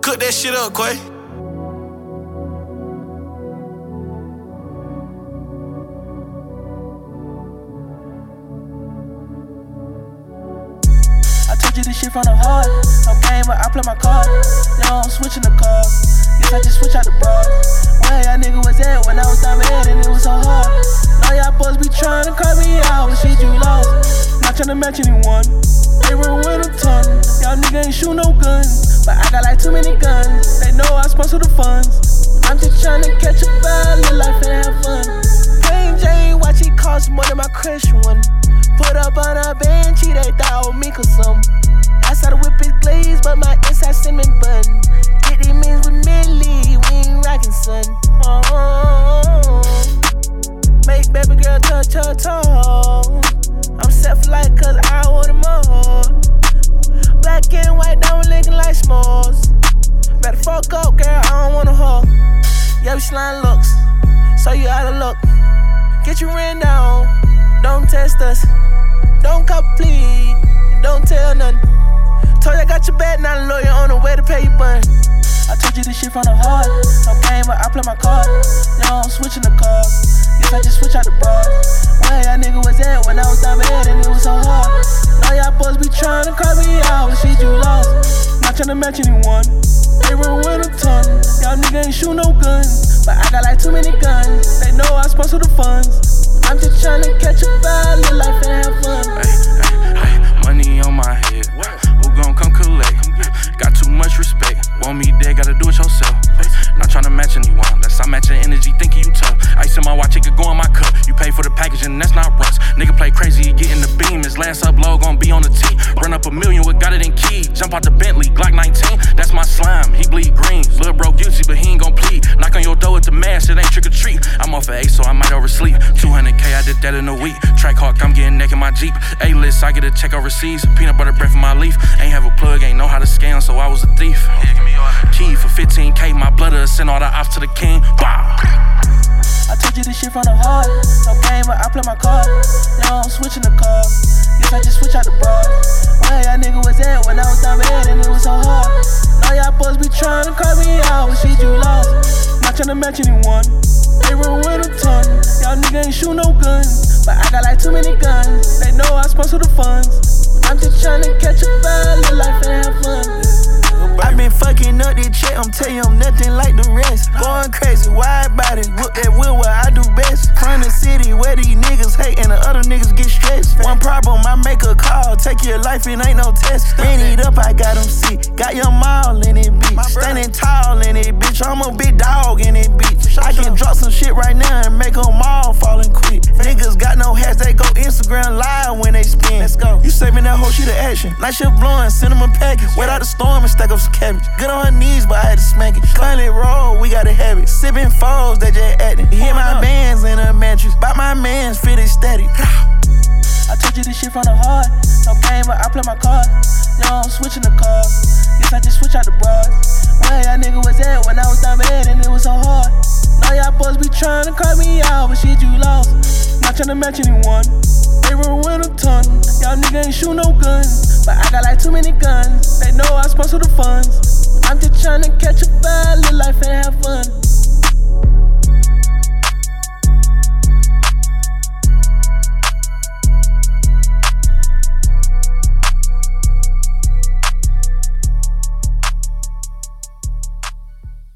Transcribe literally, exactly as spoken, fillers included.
Cook that shit up, Quay. I told you this shit from the heart. No game, but I play my card. Now I'm switching the car. Guess I just switch out the broad. Where y'all nigga was at when I was down bad and it was so hard. Now y'all boys be trying to cut me out, but shit you lost. Not trying to match anyone. They run with a ton. Y'all nigga ain't shoot no guns, but I got like too many guns. They know I sponsor the funds. I'm just trying to catch a vibe, live life and have fun. Plain Jane, watch it cost more than my crush one. Put up on a bench, they thought I would make or something. Outside the whip is glaze, but my inside cinnamon bun. Get these means with Millie, we ain't rockin' son. Oh, make baby girl touch her toes. I'm set for life cause I want it more. Black and white, now I'm looking like s'mores. Better fuck up, girl, I don't want a hoe. Yeah, we slime looks, so you out of luck. Get you ran down, don't test us. Don't complete, don't tell none. Told you I got your back, now the lawyer on the way to pay your bun. I told you this shit from the heart. No game, but I play my card. Now I'm switching the car. Guess I just switch out the broad. Where y'all nigga was at when I was down bad and it was so hard. Now y'all boys be trying to cut me out, but shit you lost. Not trying to match anyone. They run with a ton. Y'all nigga ain't shoot no guns, but I got like too many guns. They know I sponsor the funds. I'm just trying to catch a vibe, live life and have fun. Hey, hey, hey, money on my head. Who gon' come collect? Got too much respect. Want me dead, gotta do it yourself. Not tryna match anyone, that's I match your energy, thinking you tough. Ice in my watch, it could go in my cup. You pay for the package and that's not rust. Nigga play crazy, he get in the beam. His last upload gon' be on the T. Run up a million, what got it in key. Jump out the Bentley, Glock nineteen, that's my slime. He bleed green, little bro guilty, but he ain't gon' plead. Knock on your door at the mash, it ain't trick or treat. I'm off of A, so I might oversleep. two hundred K, I did that in a week. Track hawk, I'm getting neck in my Jeep. A-list, I get a check overseas. Peanut butter bread for my leaf. Ain't have a plug, ain't know how to scam, so I was a thief. Key for fifteen K, my blood send all the ops to the king. Bah! I told you this shit from the heart. No game, but I play my card. Now I'm switching the car. Guess I just switch out the broad. Where y'all nigga was at when I was down bad and it was so hard. Now y'all boys be trying to cut me out, but shit you lost. Not trying to match anyone. They run with a ton. Y'all nigga ain't shoot no guns, but I got like too many guns. They know I sponsor the funds. I'm just trying to catch a vibe, live life and have fun. I been fucking up this check, I'm telling you I'm nothing like the rest. Going crazy, wide body, whoop that wheel where I do best. From the city where these niggas hate and the other niggas get stressed. One problem, I make a call, take your life, it ain't no test. Ran it up, I got them sick, got your mall in it, bitch. Standing tall in it, bitch, I'm a big dog in it, bitch. I can drop some shit right now and make them all fall and quit. Niggas got no hats, they go Instagram live when they spin. Let's go. You saving that whole shit to action. Night shift blowing, send them a package. Wait out the storm and stack up some cabbage. Good on her knees, but I had to smack it. Currently roll, we gotta have it. Sipping foes, they just acting. Hit my bands in a mattress. Bought my mans, fit it steady. I told you this shit from the heart. No game, but I play my card. Now I'm switching the car. Guess I just switch out the broad. Where y'all nigga was at when I was down bad and it was so hard. Now y'all boys be trying to cut me out, but shit you lost. Not trying to match anyone. They run with a ton. Y'all nigga ain't shoot no guns, but I got like too many guns. They know I sponsor the funds. I'm just trying to catch a vibe, live life and have fun.